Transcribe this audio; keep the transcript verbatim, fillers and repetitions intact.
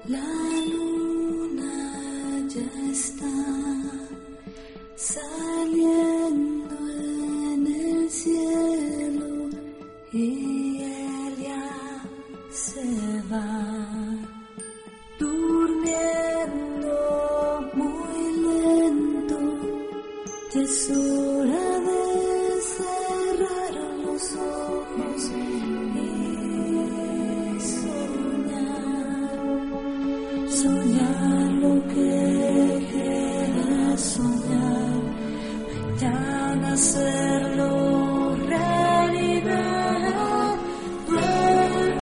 La luna ya está saliendo en el cielo y él ya se va durmiendo muy lento. Ya es hora de cerrar los ojos y soñar, soñar.